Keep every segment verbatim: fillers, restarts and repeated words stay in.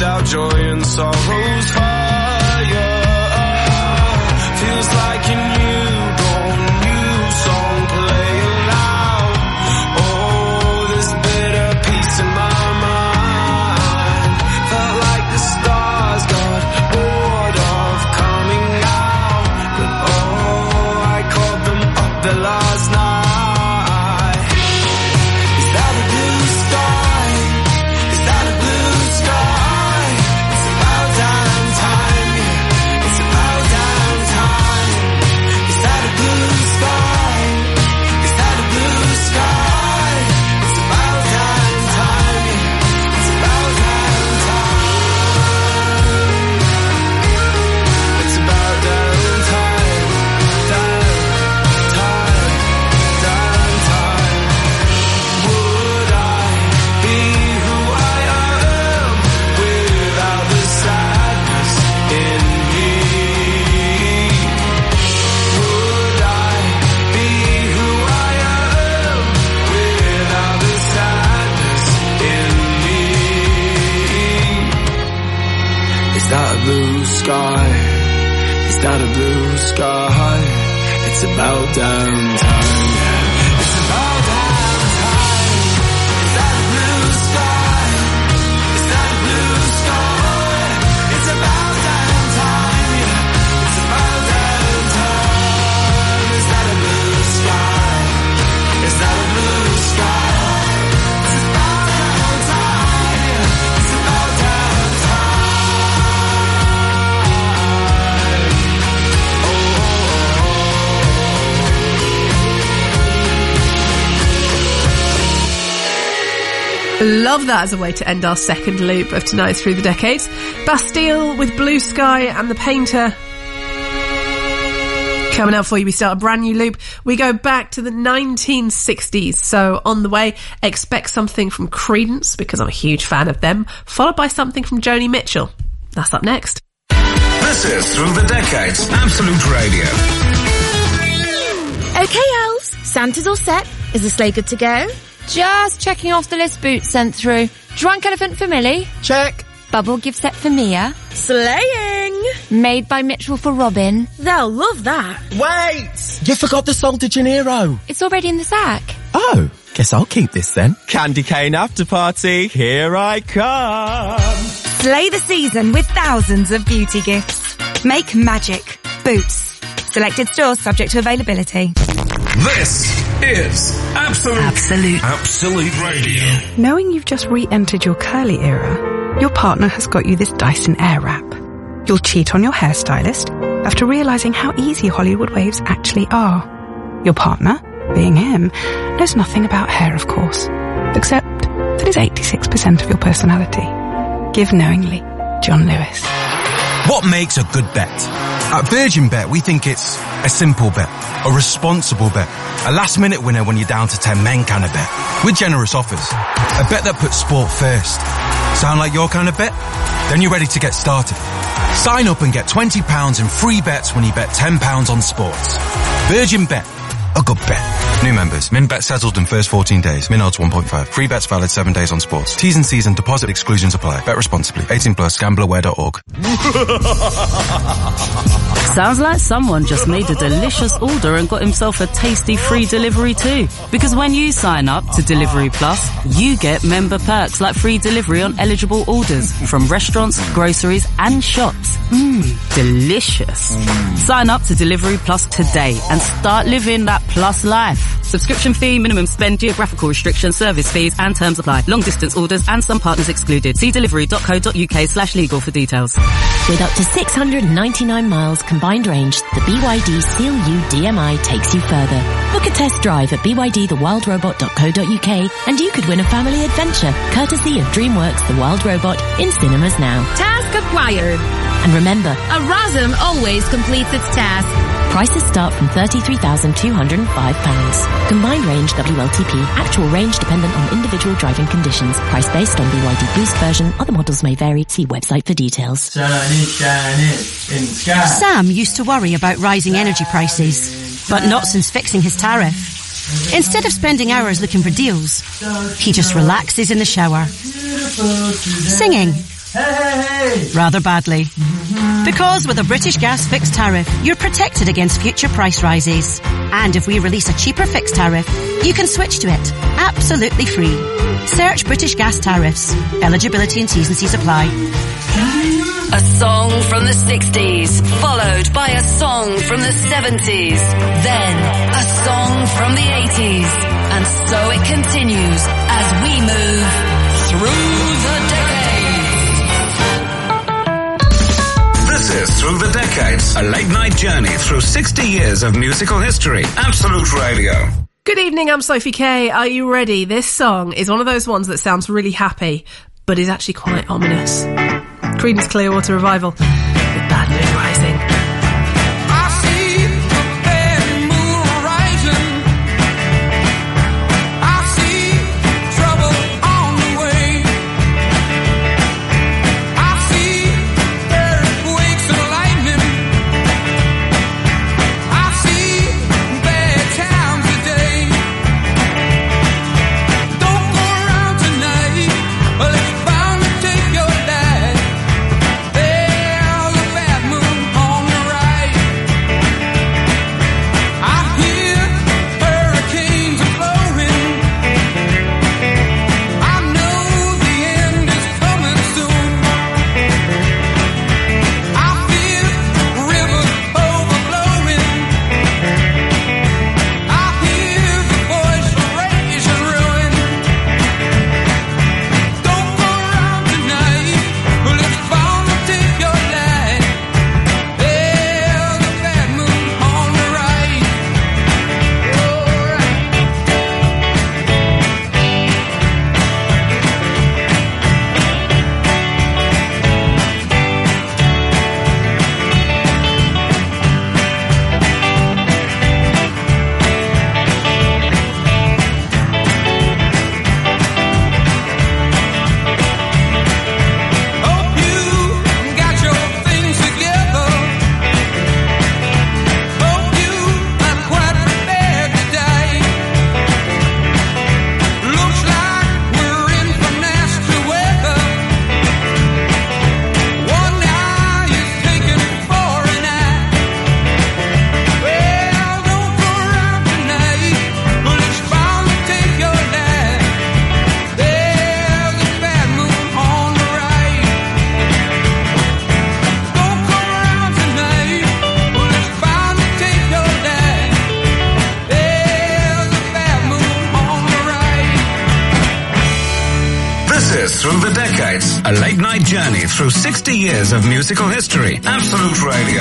without joy and sorrow's fire. Feels like a newborn, new song playing loud. Oh, this bitter peace in my mind. Felt like the stars got bored of coming out. But oh, I called them up there last night. Is that a blue sky? Is that a blue sky? It's about damn time. It's about damn time. Is that a blue sky? Is that a blue sky? It's about damn time. It's about damn time. Is that a blue sky? Is that a blue sky? It's about damn time. It's about damn time. Love that as a way to end our second loop of tonight's Through the Decades. Bastille with Blue Sky and The Painter. Coming up for you, we start a brand new loop. We go back to the nineteen sixties. So on the way, expect something from Creedence, because I'm a huge fan of them, followed by something from Joni Mitchell. That's up next. This is Through the Decades, Absolute Radio. Okay, elves, Santa's all set. Is the sleigh good to go? Just checking off the list Boots sent through. Drunk elephant for Millie. Check. Bubble gift set for Mia. Slaying! Made by Mitchell for Robin. They'll love that. Wait! You forgot the Sol de Janeiro. It's already in the sack. Oh, guess I'll keep this then. Candy cane after party, here I come. Slay the season with thousands of beauty gifts. Make magic. Boots. Selected stores subject to availability. This is Absolute Absolute Absolute Radio. Knowing you've just re-entered your curly era, your partner has got you this Dyson Airwrap. You'll cheat on your hairstylist after realising how easy Hollywood waves actually are. Your partner, being him, knows nothing about hair, of course, except that it's eighty-six percent of your personality. Give knowingly. John Lewis. What makes a good bet? At Virgin Bet, we think it's a simple bet, a responsible bet, a last-minute winner when you're down to ten men kind of bet, with generous offers. A bet that puts sport first. Sound like your kind of bet? Then you're ready to get started. Sign up and get twenty pounds in free bets when you bet ten pounds on sports. Virgin Bet. A good bet. New members. Min bet settled in first fourteen days. Min odds one point five. Free bets valid seven days on sports. T's and C's and deposit exclusions apply. Bet responsibly. eighteen plus. Gamble aware dot org. Sounds like someone just made a delicious order and got himself a tasty free delivery too. Because when you sign up to Delivery Plus, you get member perks like free delivery on eligible orders from restaurants, groceries and shops. Mmm, delicious. Mm. Sign up to Delivery Plus today and start living that Plus life. Subscription fee, minimum spend, geographical restrictions, service fees and terms apply. Long distance orders and some partners excluded. See delivery dot co dot uk slash legal for details. With up to six hundred ninety-nine miles combined range, the B Y D Seal U D M I takes you further. Book a test drive at b y d the wild robot dot co dot uk and you could win a family adventure, courtesy of DreamWorks The Wild Robot in cinemas now. Task acquired. And remember, a RASM always completes its task. Prices start from thirty-three thousand two hundred five pounds. Combined range W L T P. Actual range dependent on individual driving conditions. Price based on B Y D Boost version. Other models may vary. See website for details. Turn it, turn it, in the sky. Sam used to worry about rising energy prices, but not since fixing his tariff. Instead of spending hours looking for deals, he just relaxes in the shower, singing Hey, hey, hey! Rather badly. Because with a British Gas fixed tariff, you're protected against future price rises. And if we release a cheaper fixed tariff, you can switch to it. Absolutely free. Search British Gas tariffs. Eligibility and T's and C's apply. A song from the sixties, followed by a song from the seventies, then a song from the eighties, and so it continues as we move through the decades. This is Through the Decades, a late-night journey through sixty years of musical history. Absolute Radio. Good evening, I'm Sophie Kay. Are you ready? This song is one of those ones that sounds really happy, but is actually quite ominous. Creedence Clearwater Revival with Bad Moon Rising. A late-night journey through sixty years of musical history. Absolute Radio.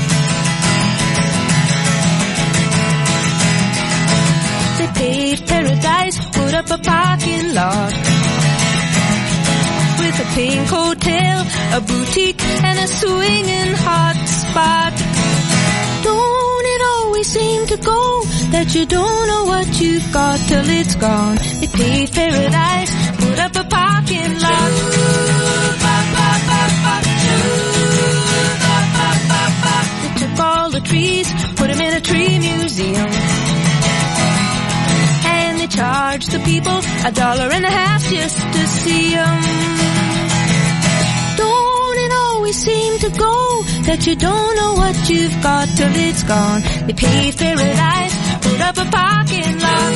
They paved paradise, put up a parking lot with a pink hotel, a boutique, and a swinging hot spot. Don't it always seem to go that you don't know what you've got till it's gone? They paved paradise, put up a parking lot. They took all the trees, put them in a tree museum, and they charged the people a dollar and a half just to see them. Don't it always seem to go that you don't know what you've got till it's gone? They paved paradise, put up a parking lot.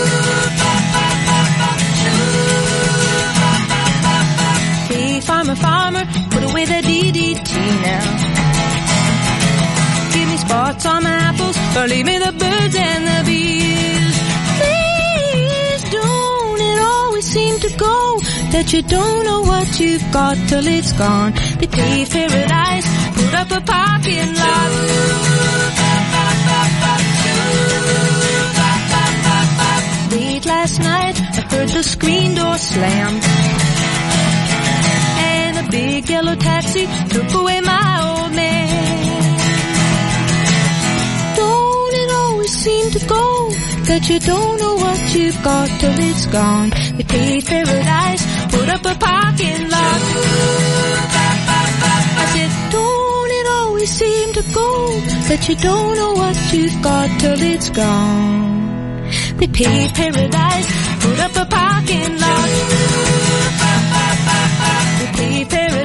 Hey, farmer, farmer, put away the D D T now. Give me spots on my apples, or leave me the birds and the bees. Please don't it always seem to go that you don't know what you've got till it's gone? They paved paradise, put up a parking lot. Late last night, I heard the screen door slam, and a big yellow taxi took away my old man. Don't it always seem to go that you don't know what you've got till it's gone? They paved paradise, put up a parking lot. I said, don't it always seem to go that you don't know what you've got till it's gone? They paved paradise, put up a parking lot. They paved paradise.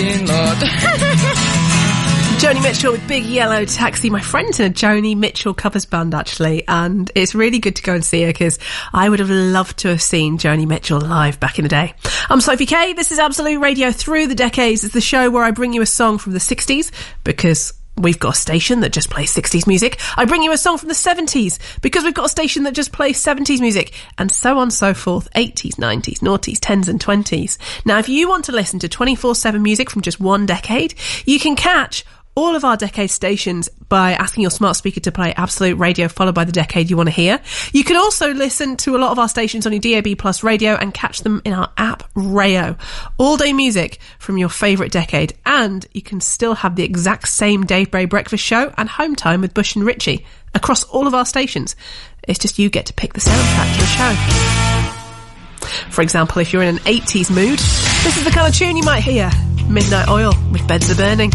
parking lot. Joni Mitchell with Big Yellow Taxi. My friend's in a Joni Mitchell covers band, actually, and it's really good to go and see her because I would have loved to have seen Joni Mitchell live back in the day. I'm Sophie Kay. This is Absolute Radio Through the Decades. It's the show where I bring you a song from the sixties because we've got a station that just plays sixties music. I bring you a song from the seventies because we've got a station that just plays seventies music, and so on and so forth. eighties, nineties, noughties, tens and twenties. Now, if you want to listen to twenty-four seven music from just one decade, you can catch all of our decade stations by asking your smart speaker to play Absolute Radio followed by the decade you want to hear. You can also listen to a lot of our stations on your D A B Plus radio and catch them in our app Rayo. All day music from your favourite decade, and you can still have the exact same Dave Bray breakfast show and Home Time with Bush and Richie across all of our stations. It's just you get to pick the soundtrack to the show. For example, if you're in an eighties mood, this is the kind of tune you might hear. Midnight Oil with Beds Are Burning.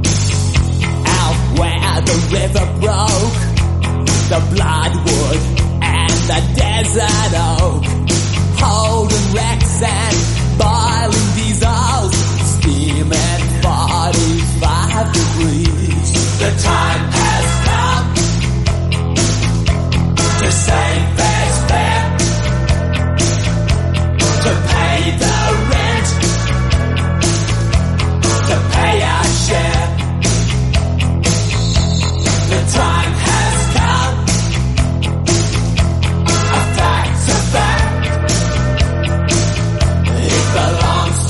Where the river broke, the bloodwood and the desert oak, holding wrecks and boiling diesels, steaming forty-five degrees. The time has come to save fair's fare, to pay the rent, to pay our share. The time has come. A fact's a fact. It belongs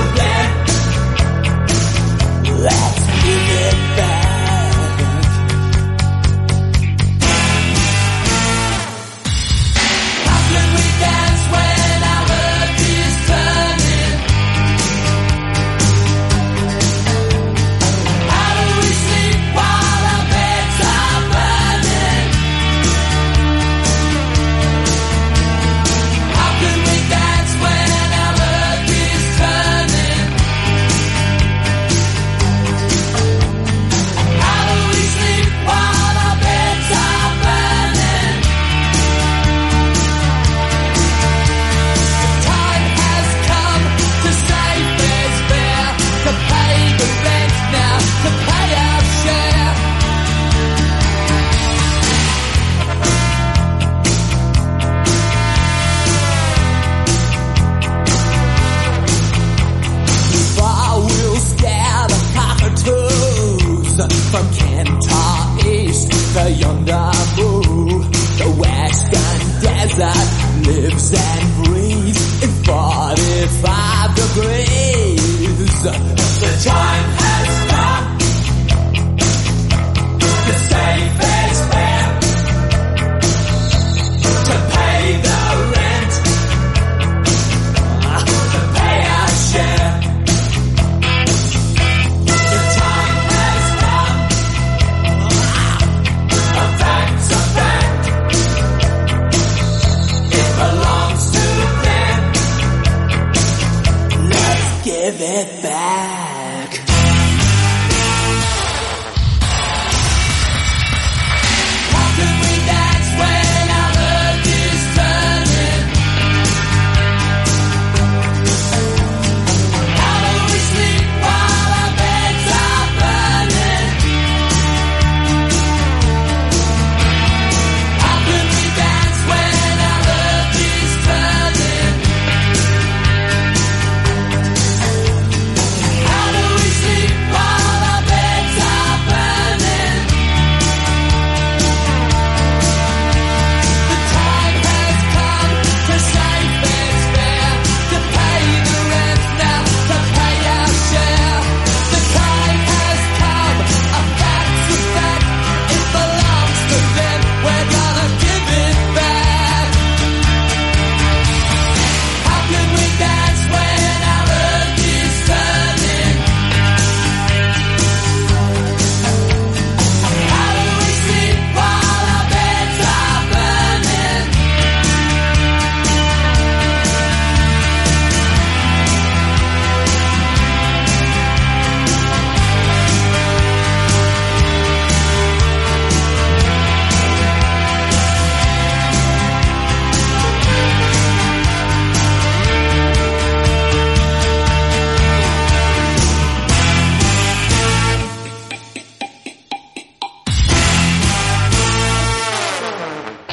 to them. Let's give it back. How can we dance when our earth is turning? How do we sleep while our beds are burning? How can we dance when our earth is turning? How do we sleep while our beds are burning? The time has come to save fair's fare, to pay the rent now, to pay our share. Before we'll scare the cockatoos from Kentar East, the yonder move, the western desert lives and breathes in forty-five degrees. The time has come to save fair's fare, to pay the rent, to pay our share. The time has come. A fact's a fact. It belongs to them. Let's give it back.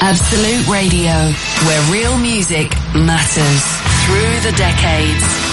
Absolute Radio, where real music matters through the decades.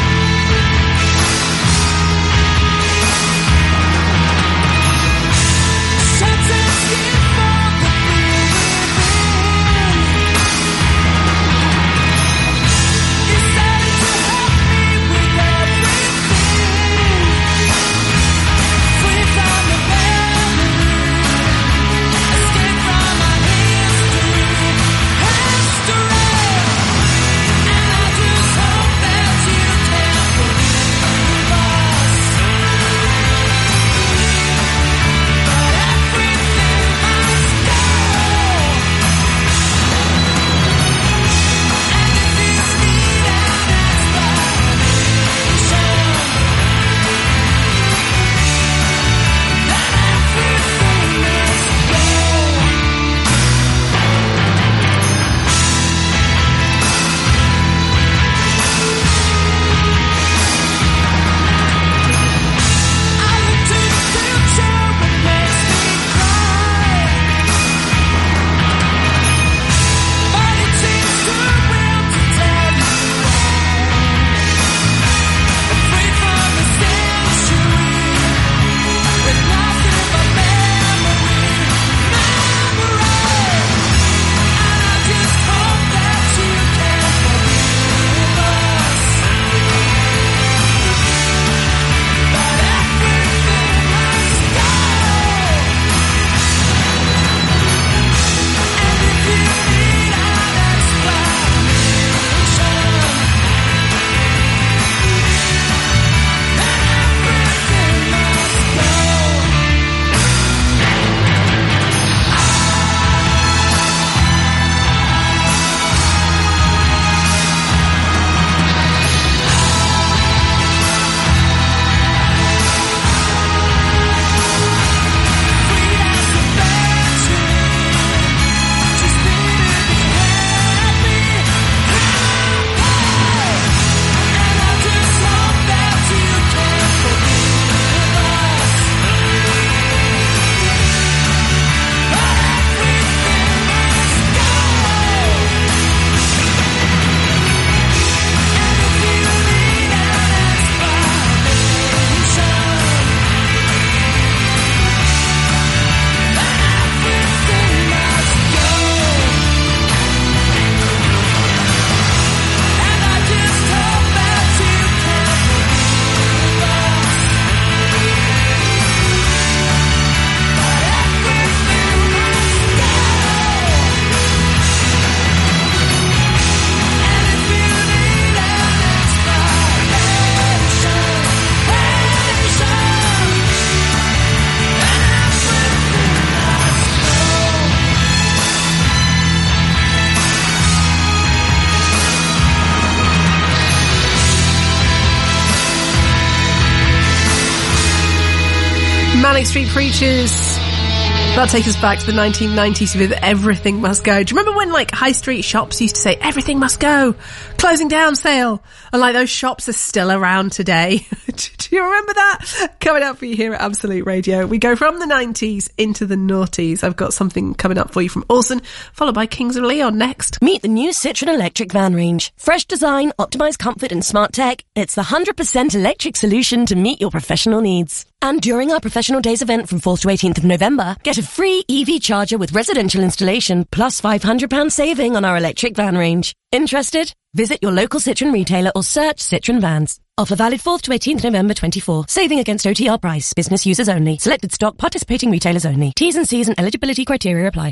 Manic Street Preachers. That'll take us back to the nineteen nineties with Everything Must Go. Do you remember when, like, high street shops used to say, everything must go, closing down sale? And, like, those shops are still around today. Do you remember that? Coming up for you here at Absolute Radio. We go from the nineties into the noughties. I've got something coming up for you from Orson, followed by Kings of Leon next. Meet the new Citroen electric van range. Fresh design, optimized comfort and smart tech. It's the one hundred percent electric solution to meet your professional needs. And during our Professional Days event from fourth to eighteenth of November, get a free E V charger with residential installation plus five hundred pounds saving on our electric van range. Interested? Visit your local Citroen retailer or search Citroen Vans. Offer valid fourth to eighteenth November twenty-four. Saving against O T R price. Business users only. Selected stock. Participating retailers only. T's and C's and eligibility criteria apply.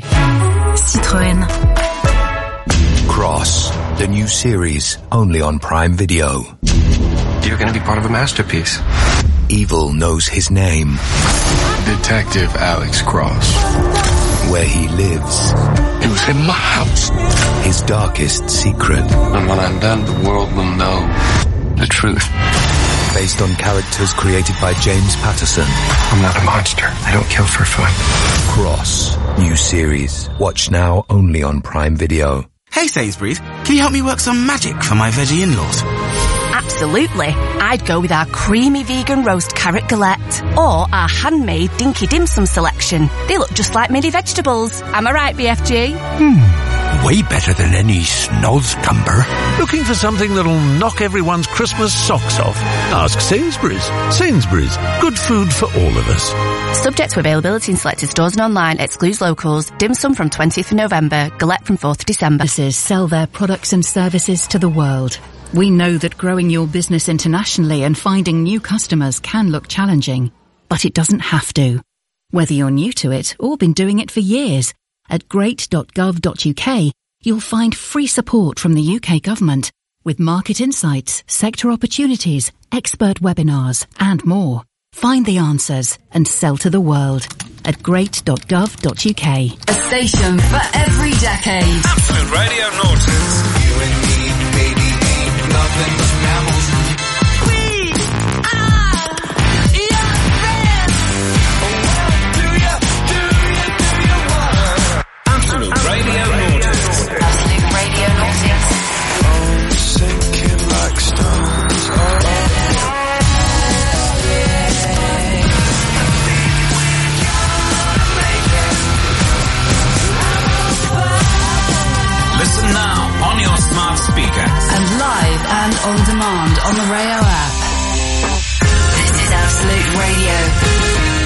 Citroën. Cross, the new series, only on Prime Video. You're going to be part of a masterpiece. Evil knows his name. Detective Alex Cross. Where he lives. He was in my house. His darkest secret. And when I'm done, the world will know the truth. Based on characters created by James Patterson. I'm not a monster. I don't kill for fun. Cross, new series. Watch now only on Prime Video. Hey Sainsbury's, can you help me work some magic for my veggie in-laws? Absolutely. I'd go with our creamy vegan roast carrot galette or our handmade dinky dim sum selection. They look just like mini vegetables. Am I right, B F G? Hmm, way better than any snozcumber. Looking for something that'll knock everyone's Christmas socks off? Ask Sainsbury's. Sainsbury's, good food for all of us. Subject to availability in selected stores and online. Excludes locals. Dim sum from twentieth of November. Galette from fourth of December. Businesses sell their products and services to the world. We know that growing your business internationally and finding new customers can look challenging, but it doesn't have to. Whether you're new to it or been doing it for years, at great dot gov dot U K, you'll find free support from the U K government with market insights, sector opportunities, expert webinars, and more. Find the answers and sell to the world at great dot gov dot U K. A station for every decade. Absolute Radio Noughties. You and me, baby, ain't nothing but mammals. We are your friends. Oh, do ya, do ya, do ya wanna? Absolute Radio Noughties. Absolute Radio Noughties. Oh, sinking like stars. Oh. Listen now on your smart speaker. And live and on demand on the Rayo app. This is Absolute Radio.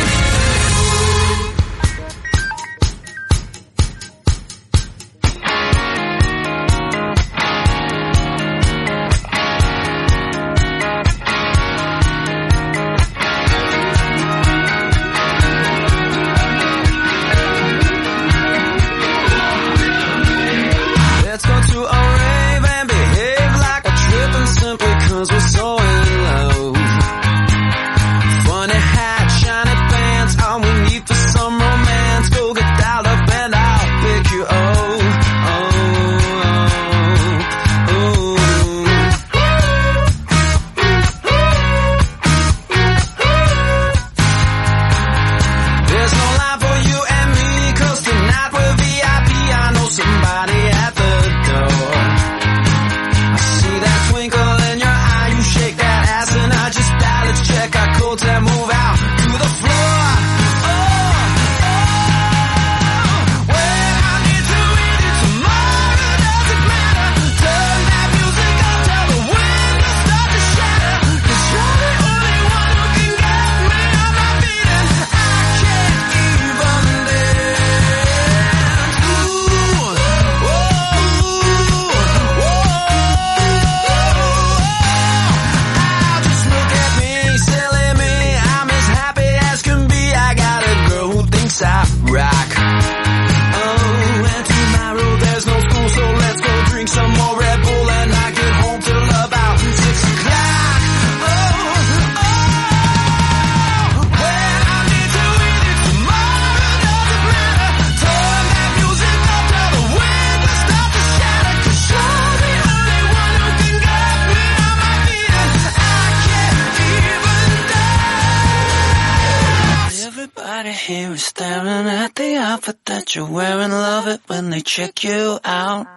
Here is staring at the outfit that you're wearing. Love it when they check you out.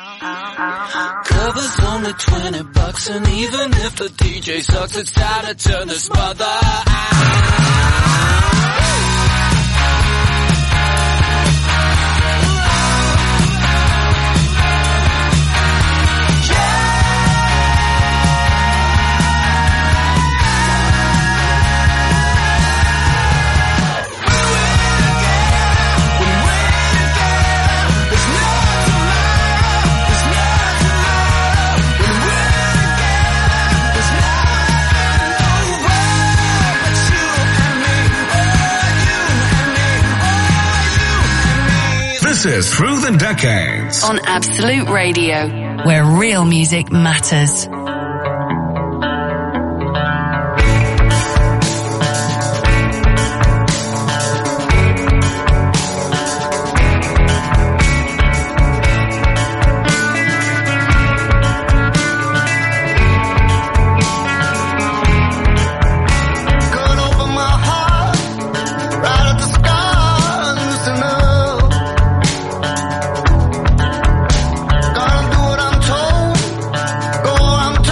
Cover's only twenty bucks, and even if the D J sucks, it's time to turn this mother out. This is Through the Decades on Absolute Radio, where real music matters. Gonna do what I'm told, go where I'm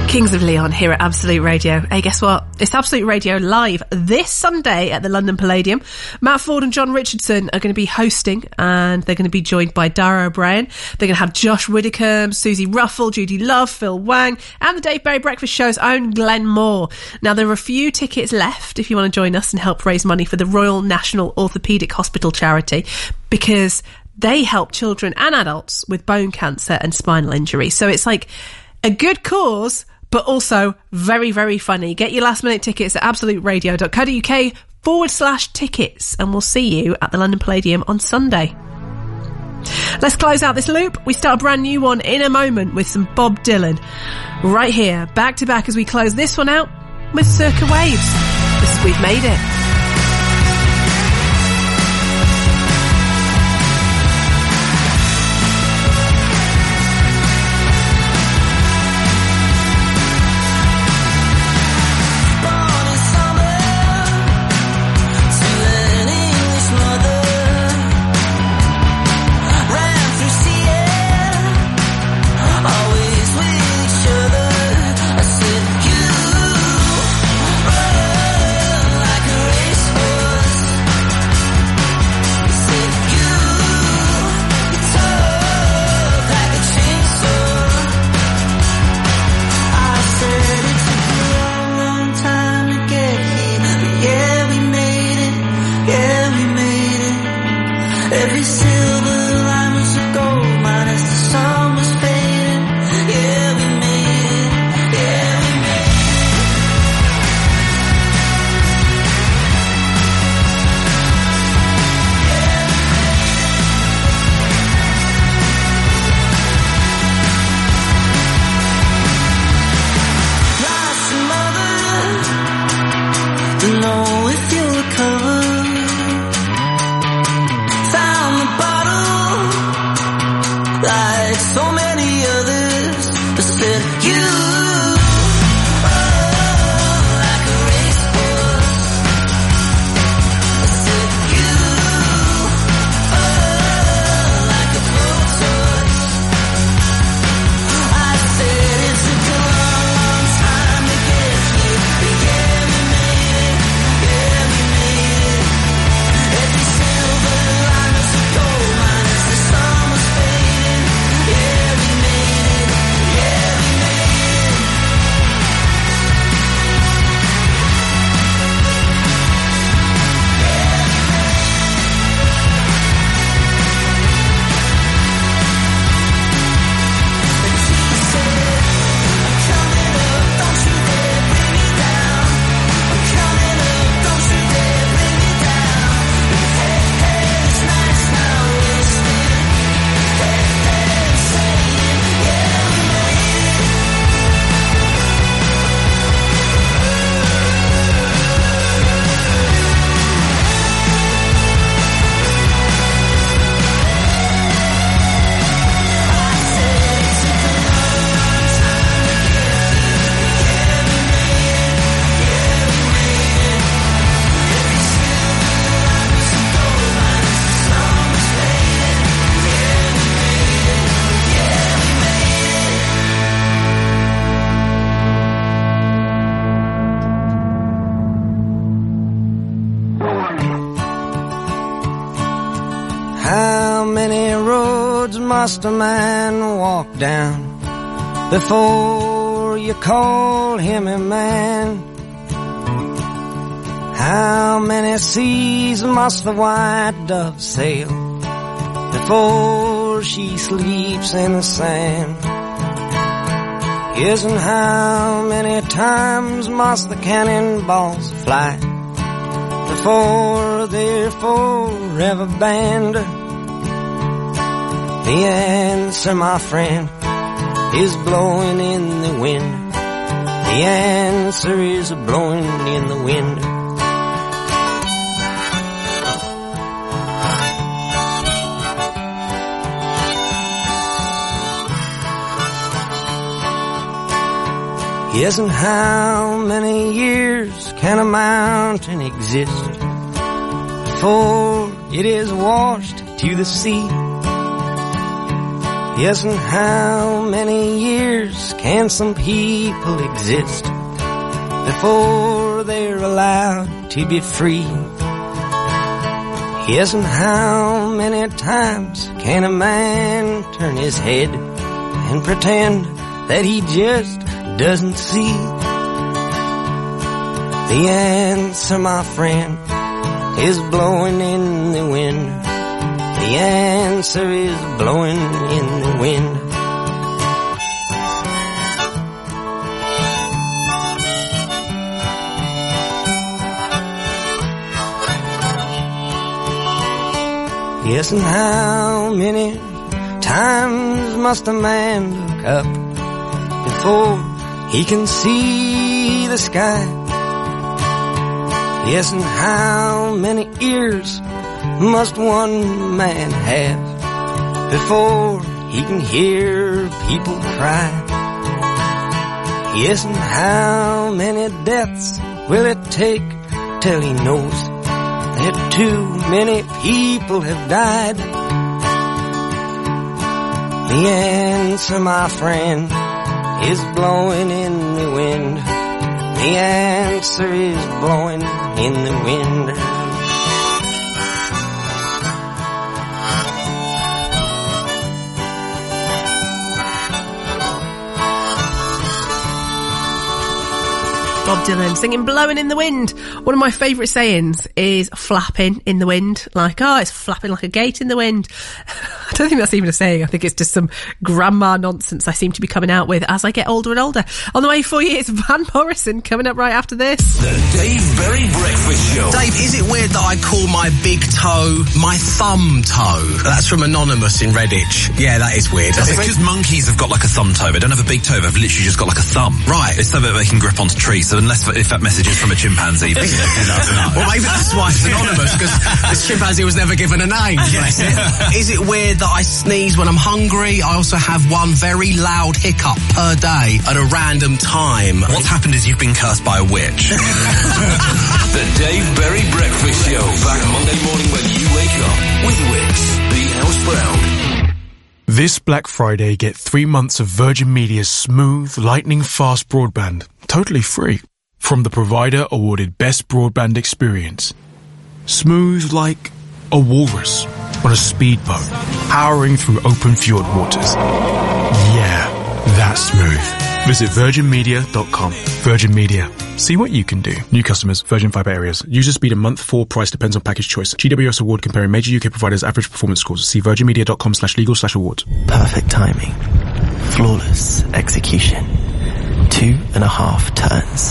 Kings of Leon here at Absolute Radio. Hey, guess what? It's Absolute Radio live this Sunday at the London Palladium. Matt Ford and John Richardson are going to be hosting, and they're going to be joined by Dara O'Brien. They're going to have Josh Widdicombe, Susie Ruffle, Judy Love, Phil Wang, and the Dave Berry Breakfast Show's own Glenn Moore. Now, there are a few tickets left if you want to join us and help raise money for the Royal National Orthopaedic Hospital charity, because they help children and adults with bone cancer and spinal injury. So it's like a good cause, but also very, very funny. Get your last minute tickets at absoluteradio.co.uk forward slash tickets, and we'll see you at the London Palladium on Sunday. Let's close out this loop. We start a brand new one in a moment with some Bob Dylan. Right here, back to back as we close this one out with Circa Waves. This is We've Made It. Must a man walk down before you call him a man? How many seas must the white dove sail before she sleeps in the sand? Yes, and how many times must the cannonballs fly before they're forever banned? The answer, my friend, is blowing in the wind. The answer is blowing in the wind. Yes, and how many years can a mountain exist before it is washed to the sea? Yes, and how many years can some people exist before they're allowed to be free? Yes, and how many times can a man turn his head and pretend that he just doesn't see? The answer, my friend, is blowing in the wind. The answer is blowing in the wind. Yes, and how many times must a man look up before he can see the sky? Yes, and how many ears must one man have before he can hear people cry? Yes, and how many deaths will it take till he knows that too many people have died? The answer, my friend, is blowing in the wind. The answer is blowing in the wind. Bob Dylan singing Blowing in the Wind. One of my favourite sayings is flapping in the wind. Like, oh, it's flapping like a gate in the wind. I don't think that's even a saying. I think it's just some grandma nonsense I seem to be coming out with as I get older and older. On the way for you, it's Van Morrison coming up right after this. The Dave Berry Breakfast Show. Dave, is it weird that I call my big toe my thumb toe? That's from Anonymous in Redditch. Yeah, that is weird. It's because monkeys have got like a thumb toe. They don't have a big toe. They've literally just got like a thumb. Right. It's so that they can grip onto trees. So unless if that message is from a chimpanzee, then well, maybe that's why it's anonymous, because this chimpanzee was never given a name. Yes. Is it weird that I sneeze when I'm hungry? I also have one very loud hiccup per day at a random time. What's happened is you've been cursed by a witch. The Dave Berry Breakfast Show. Back Monday morning when you wake up with Wix. Be house-proud. This Black Friday, get three months of Virgin Media's smooth, lightning-fast broadband, totally free, from the provider awarded Best Broadband Experience. Smooth like a walrus on a speedboat, powering through open fjord waters. Yeah, that's smooth. Visit virgin media dot com. Virgin Media. See what you can do. New customers, Virgin Fibre areas. User speed and month four price depends on package choice. G W S award comparing major U K providers' average performance scores. See virgin media dot com slash legal slash awards. Perfect timing. Flawless execution. Two and a half turns.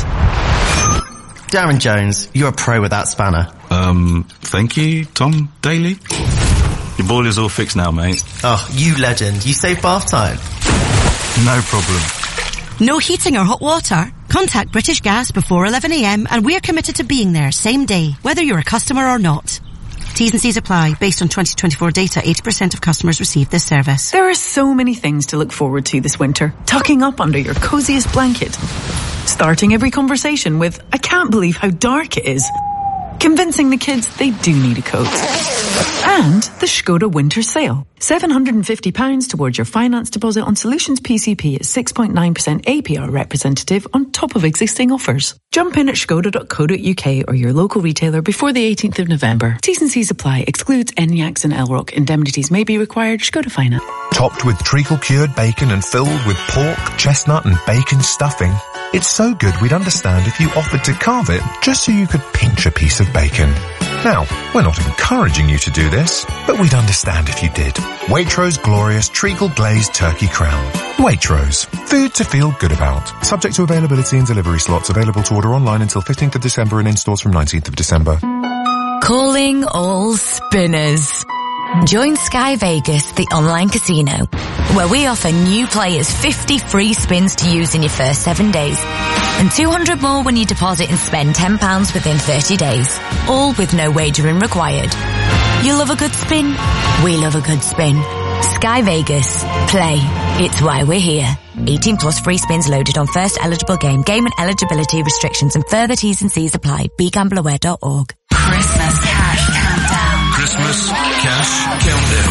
Darren Jones, you're a pro with that spanner. Um, thank you, Tom Daly. Your boiler's all fixed now, mate. Oh, you legend. You saved bath time. No problem. No heating or hot water? Contact British Gas before eleven a m and we're committed to being there same day, whether you're a customer or not. T's and C's apply. Based on twenty twenty-four data, eighty percent of customers receive this service. There are so many things to look forward to this winter. Tucking up under your coziest blanket. Starting every conversation with, I can't believe how dark it is. Convincing the kids they do need a coat. And the Skoda winter sale. seven hundred fifty pounds towards your finance deposit on Solutions P C P at six point nine percent A P R representative on top of existing offers. Jump in at skoda dot co dot U K or your local retailer before the eighteenth of November. T's and C's apply. Excludes N YACS and L ROC. Indemnities may be required. Skoda Finance. Topped with treacle-cured bacon and filled with pork, chestnut and bacon stuffing. It's so good we'd understand if you offered to carve it just so you could pinch a piece of bacon. Now, we're not encouraging you to do this, but we'd understand if you did. Waitrose Glorious Treacle Glazed Turkey Crown. Waitrose. Food to feel good about. Subject to availability and delivery slots. Available to order online until fifteenth of December and in stores from nineteenth of December. Calling all spinners. Join Sky Vegas, the online casino, where we offer new players fifty free spins to use in your first seven days. And two hundred more when you deposit and spend ten pounds within thirty days. All with no wagering required. You love a good spin? We love a good spin. Sky Vegas. Play. It's why we're here. eighteen plus free spins loaded on first eligible game. Game and eligibility restrictions and further T's and C's apply. be gamble aware dot org. Christmas cash countdown. Christmas Cash Countdown.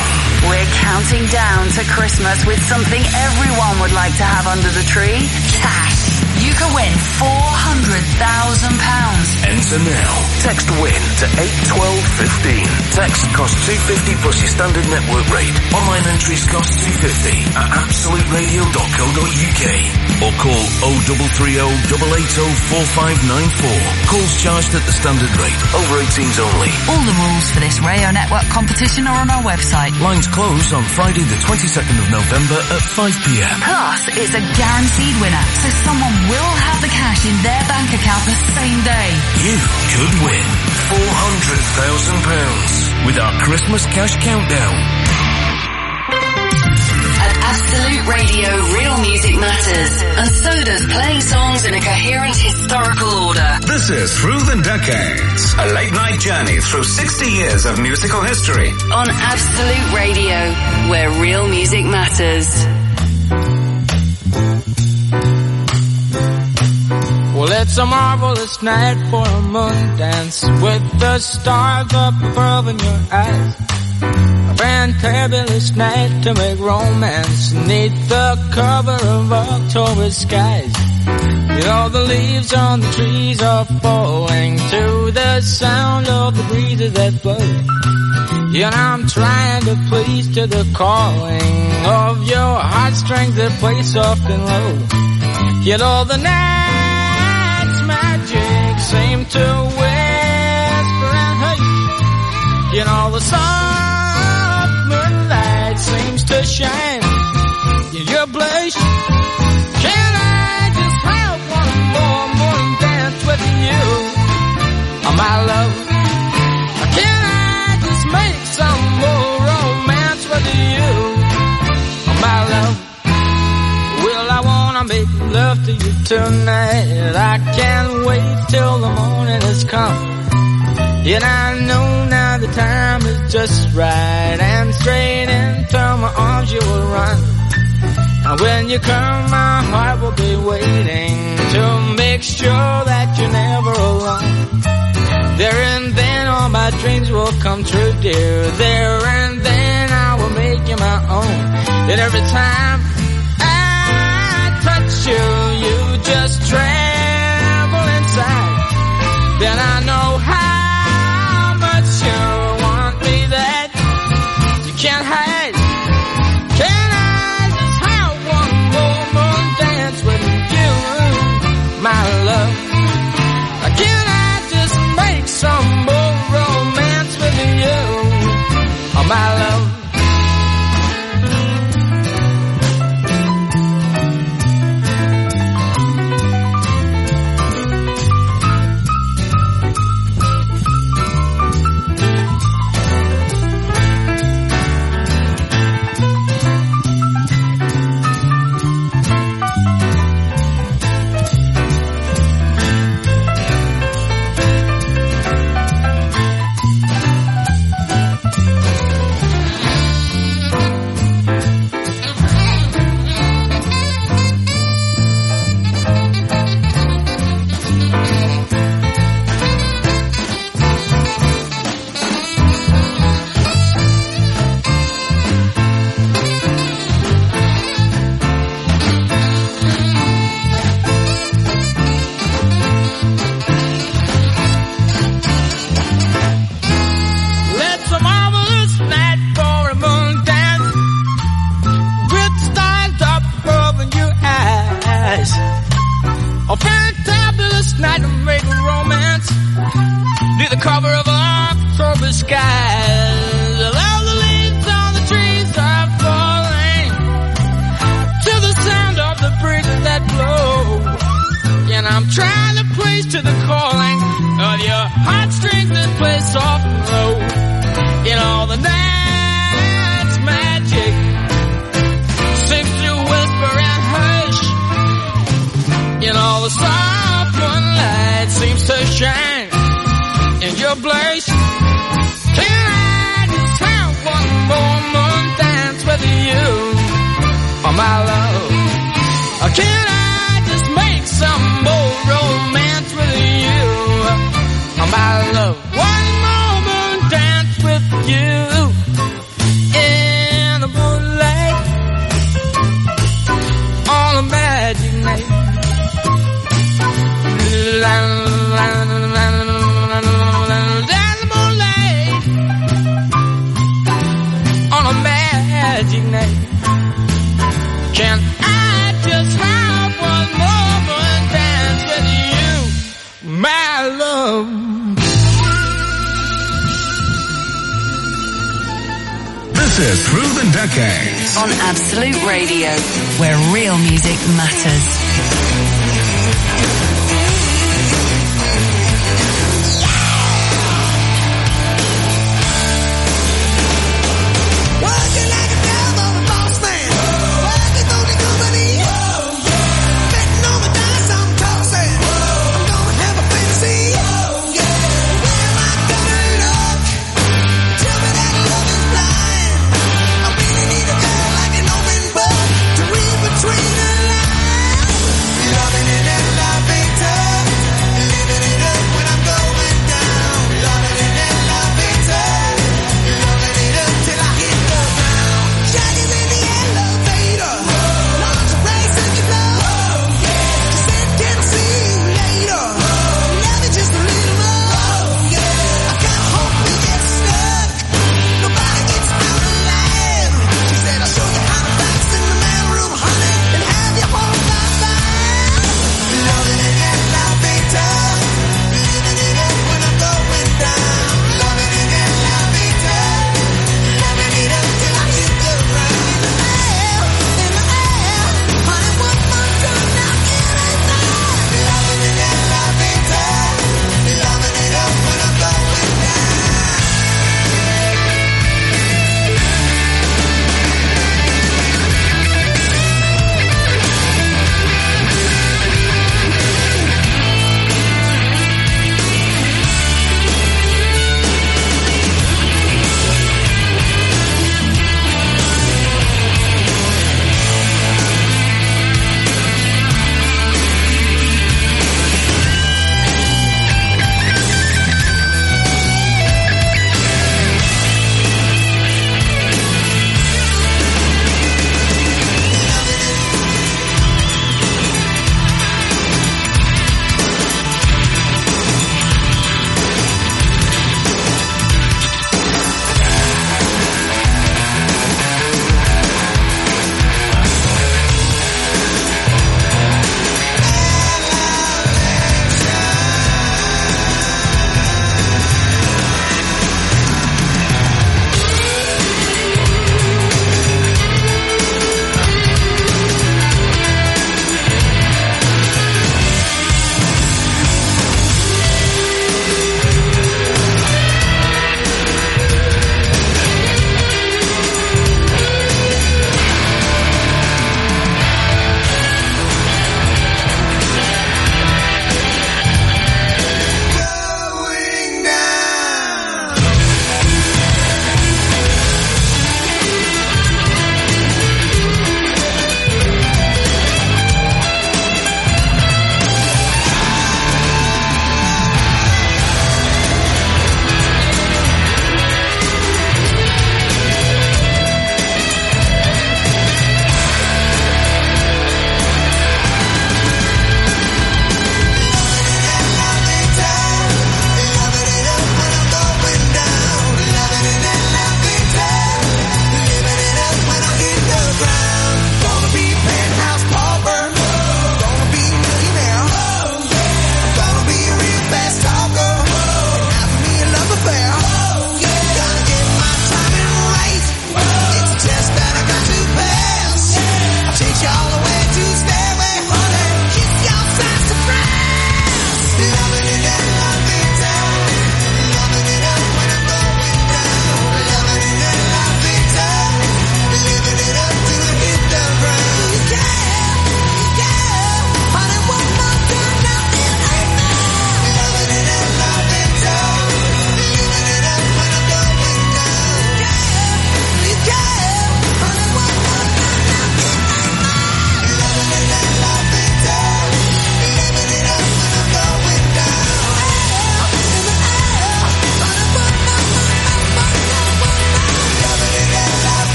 We're counting down to Christmas with something everyone would like to have under the tree. Cash. You could win four hundred thousand pounds. Enter now. Text WIN to eight twelve fifteen. Text costs two pounds fifty plus your standard network rate. Online entries cost two pounds fifty at absolute radio dot co dot uk or call oh double three oh, eight eight oh, four five nine four. Calls charged at the standard rate. Over eighteens only. All the rules for this Radio Network competition are on our website. Lines close on Friday the twenty-second of November at five p m. Plus, it's a guaranteed winner, so someone will have the cash in their bank account the same day. You could win four hundred thousand pounds with our Christmas cash countdown. At Absolute Radio, real music matters, and so does playing songs in a coherent historical order. This is Through the Decades, a late-night journey through sixty years of musical history. On Absolute Radio, where real music matters. Well, it's a marvelous night for a moon dance with the stars up above in your eyes. A fantabulous night to make romance neath the cover of October skies. You know the leaves on the trees are falling to the sound of the breezes that blow. You know I'm trying to please to the calling of your heartstrings that play soft and low. You know the night's magic seem to whisper and hush. You know the soft moonlight seems to shine in your blush. Can I just have one more morning dance with you, oh, my love? Can I just make some more romance with you, oh, my love? Well, I wanna make love to you tonight. I can't wait till the morning has come. And I know now the time is just right, and straight into my arms you will run. And when you come, my heart will be waiting to make sure that you're never alone. There and then all my dreams will come true, dear. There and then I will make you my own. And every time I touch you, you just tremble inside. Then I know how much you want me that you can't hide. Can I just have one more moon dance with you, my love? Can I just make some more romance with you, oh, my love? Closer through the decades. On Absolute Radio, where real music matters. Between the lines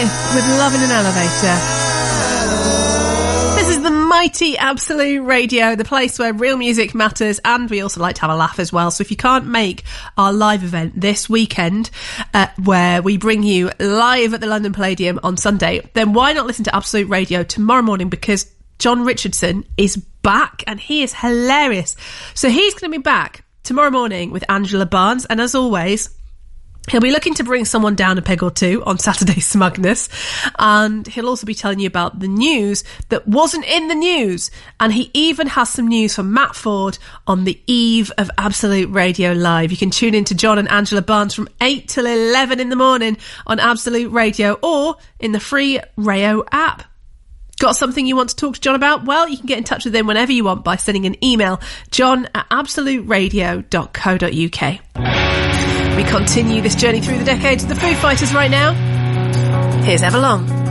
Smith with Love in an Elevator. This is the mighty Absolute Radio, the place where real music matters, and we also like to have a laugh as well. So if you can't make our live event this weekend, uh, where we bring you live at the London Palladium on Sunday, then why not listen to Absolute Radio tomorrow morning, because John Richardson is back and he is hilarious. So he's going to be back tomorrow morning with Angela Barnes, and as always, he'll be looking to bring someone down a peg or two on Saturday Smugness, and he'll also be telling you about the news that wasn't in the news. And he even has some news from Matt Ford on the eve of Absolute Radio Live. You can tune in to John and Angela Barnes from eight till eleven in the morning on Absolute Radio or in the free Rayo app. Got something you want to talk to John about? Well, you can get in touch with him whenever you want by sending an email, john at absolute radio dot co dot uk. We continue this journey through the decades of the Foo Fighters right now. Here's Everlong.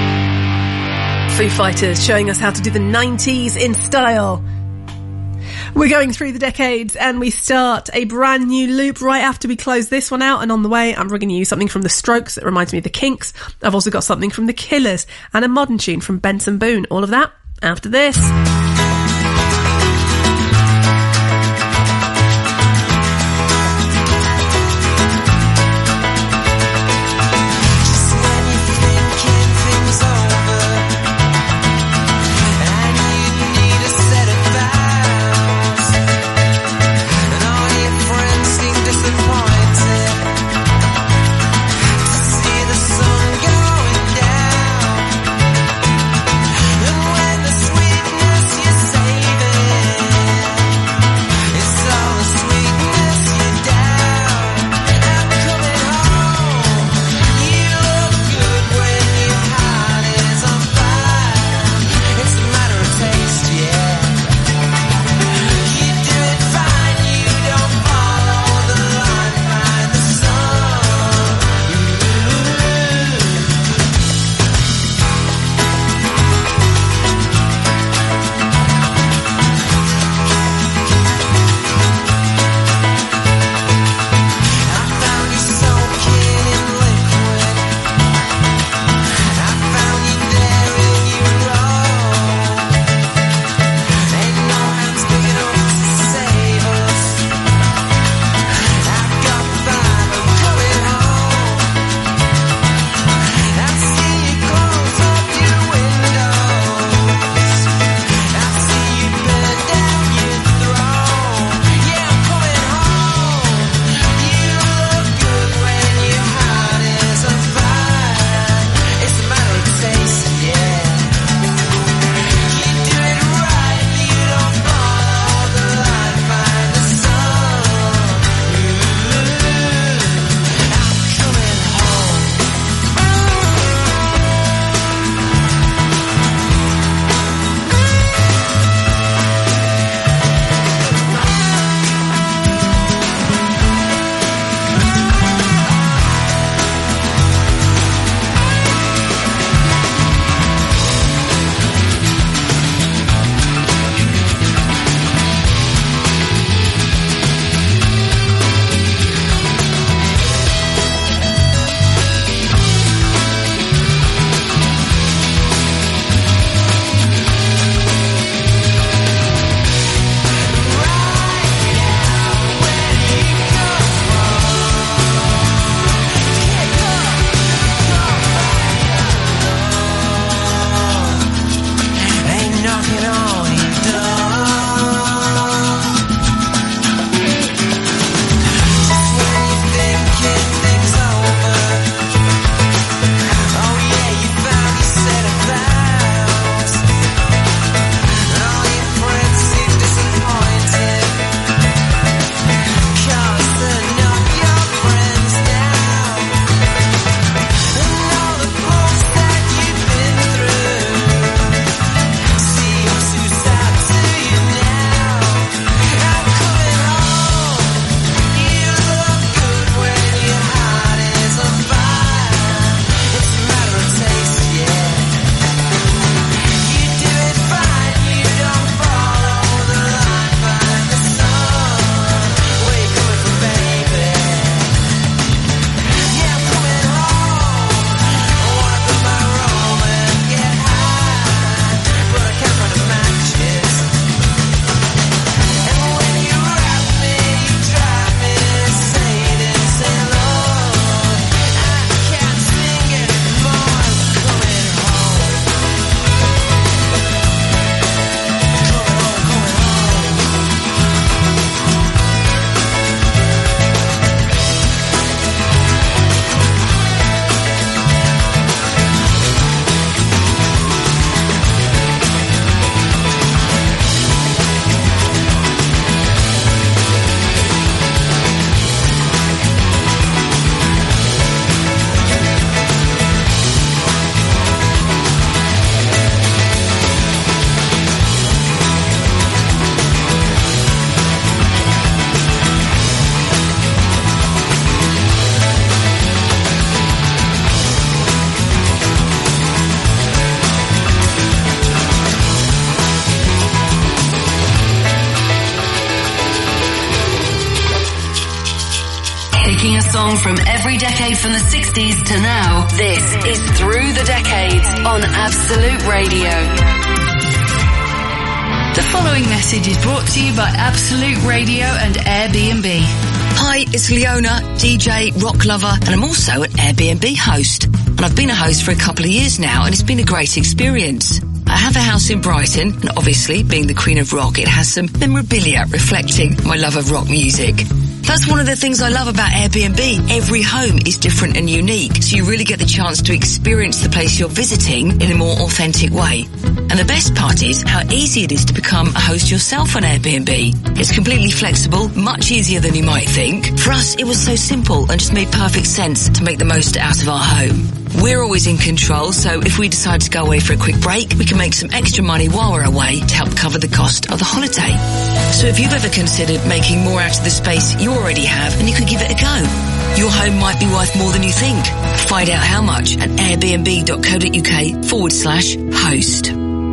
Foo Fighters showing us how to do the nineties in style. We're going through the decades and we start a brand new loop right after we close this one out. And on the way, I'm bringing you something from the Strokes that reminds me of the Kinks. I've also got something from the Killers and a modern tune from Benson Boone. All of that after this. Sweetness song from every decade from the sixties to now. This is Through the Decades on Absolute Radio. The following message is brought to you by Absolute Radio and Airbnb. Hi, it's Leona, D J, rock lover, and I'm also an Airbnb host. And I've been a host for a couple of years now, and it's been a great experience. I have a house in Brighton, and obviously, being the Queen of Rock, it has some memorabilia reflecting my love of rock music. That's one of the things I love about Airbnb. Every home is different and unique, so you really get the chance to experience the place you're visiting in a more authentic way. And the best part is how easy it is to become a host yourself on Airbnb. It's completely flexible, much easier than you might think. For us, it was so simple and just made perfect sense to make the most out of our home. We're always in control, so if we decide to go away for a quick break, we can make some extra money while we're away to help cover the cost of the holiday. So if you've ever considered making more out of the space you already have, then you could give it a go. Your home might be worth more than you think. Find out how much at airbnb.co.uk forward slash host.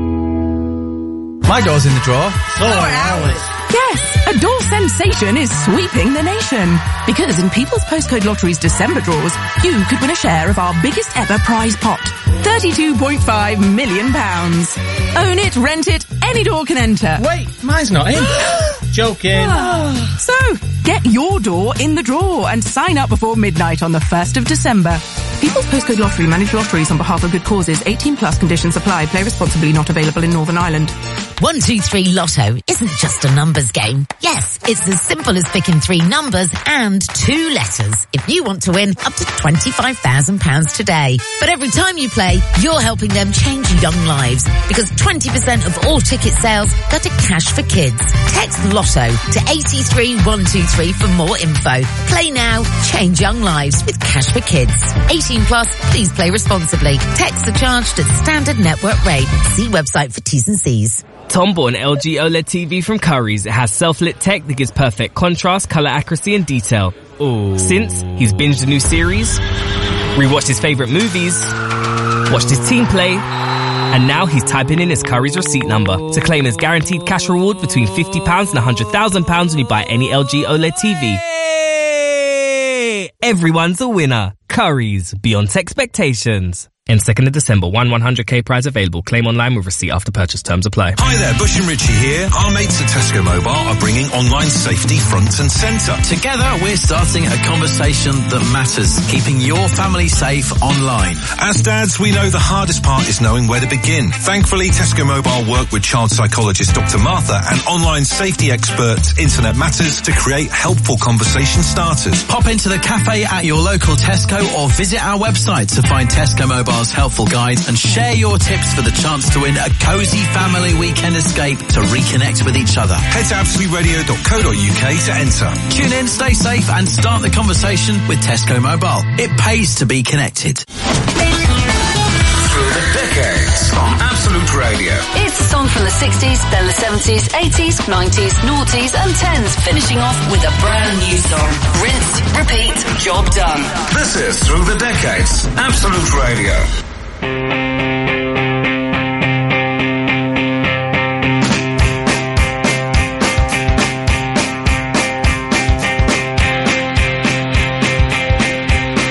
My door's in the drawer. So are ours. Yes, a door sensation is sweeping the nation. Because in People's Postcode Lottery's December draws, you could win a share of our biggest ever prize pot. thirty-two point five million pounds. Own it, rent it, any door can enter. Wait, mine's not in. Joking. So, get your door in the draw and sign up before midnight on the first of December. People's Postcode Lottery manage lotteries on behalf of good causes. eighteen plus conditions apply. Play responsibly. Not available in Northern Ireland. one two three Lotto isn't just a numbers game. Yes, it's as simple as picking three numbers and two letters if you want to win up to twenty-five thousand pounds today. But every time you play, you're helping them change young lives because twenty percent of all ticket sales go to Cash for Kids. Text Lotto to eight three one two three for more info. Play now, change young lives with Cash for Kids. eighteen plus, please play responsibly. Texts are charged at standard network rate. See website for T's and C's. Tom bought an L G OLED T V from Currys. It has self-lit tech that gives perfect contrast, colour accuracy and detail. Ooh. Since, he's binged a new series, rewatched his favourite movies, watched his team play, and now he's typing in his Currys receipt number to claim his guaranteed cash reward between fifty pounds and one hundred thousand pounds when you buy any L G OLED T V. Hey! Everyone's a winner. Currys, beyond expectations. In second of December, one one hundred k prize available. Claim online with receipt after purchase. Terms apply. Hi there, Bush and Richie here. Our mates at Tesco Mobile are bringing online safety front and centre. Together, we're starting a conversation that matters, keeping your family safe online. As dads, we know the hardest part is knowing where to begin. Thankfully, Tesco Mobile work with child psychologist Doctor Martha and online safety expert Internet Matters to create helpful conversation starters. Pop into the cafe at your local Tesco or visit our website to find Tesco Mobile helpful guides and share your tips for the chance to win a cosy family weekend escape to reconnect with each other. Head to absolute radio dot co dot uk to enter. Tune in, stay safe and start the conversation with Tesco Mobile. It pays to be connected. Through the decades on Absolute Radio. It's a song from the sixties, then the seventies, eighties, nineties, noughties and tens, finishing off with a brand new song. Rinsed, repeat, job done. This is Through the Decades, Absolute Radio.